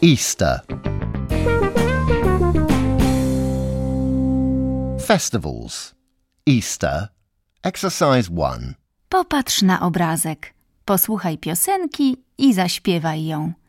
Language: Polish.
Easter. Festivals. Easter. Exercise 1. Popatrz na obrazek, posłuchaj piosenki i zaśpiewaj ją.